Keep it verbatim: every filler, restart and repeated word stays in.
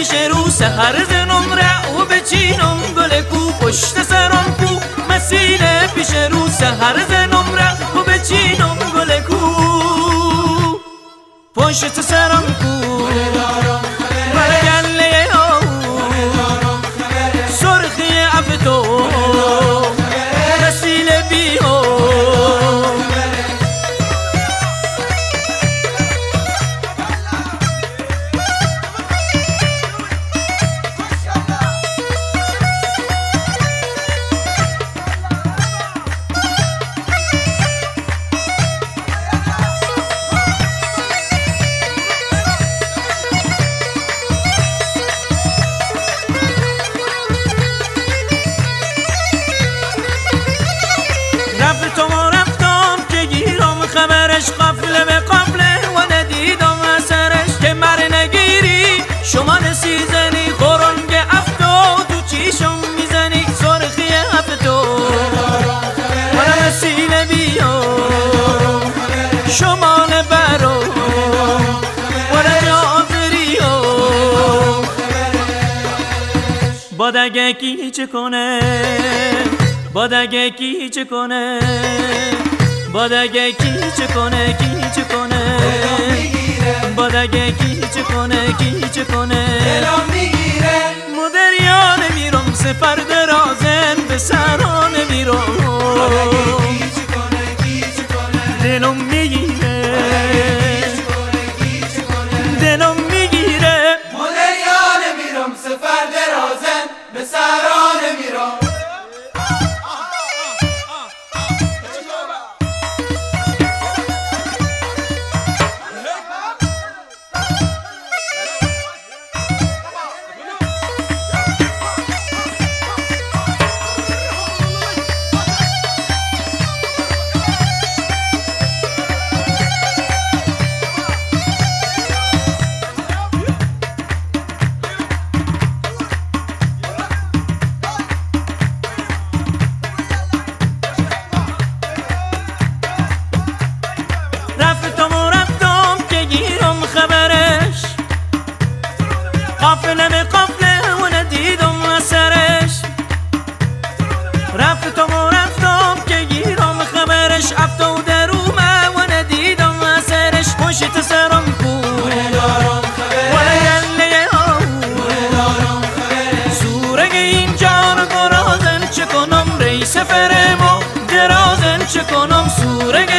پیش رو سهر زنم ره و بچینم گل کو پشت سرم کو مسیله پیش رو سهر زنم ره و بچینم گل کو پشت سرم کو برگله ها سرخی افتو مسیله بی ها خبرش قفله به قفله و ندیدم اثرش که مر نگیری شما نسیزنی خورنگ افتو تو چیشم میزنی سرخی افتو ولا مسیله بیا شما نبرو ولا جافریو بادگه کی چه کنه بادگه کی چه کنه بادگه کی چه کنه کی چه کنه بادگه کی چه کنه کی چه کنه دلم میگیره مدریا نمیرم سفر درازن به سرا نمیرم بادگه کی چه کنه کی چه کنه دلم میگیره دلم میگیره مدریا نمیرم سفر درازن به سرا نمیرم قافله به قافله و ندیدم اثرش رفتم و رفتم که گیرم خبرش افتو در اومه و ندیدم اثرش پشت سرم کو ولا گله ها سورگ این جان گرازن چه کنم ری سفرمو درازن چه کنم سورگ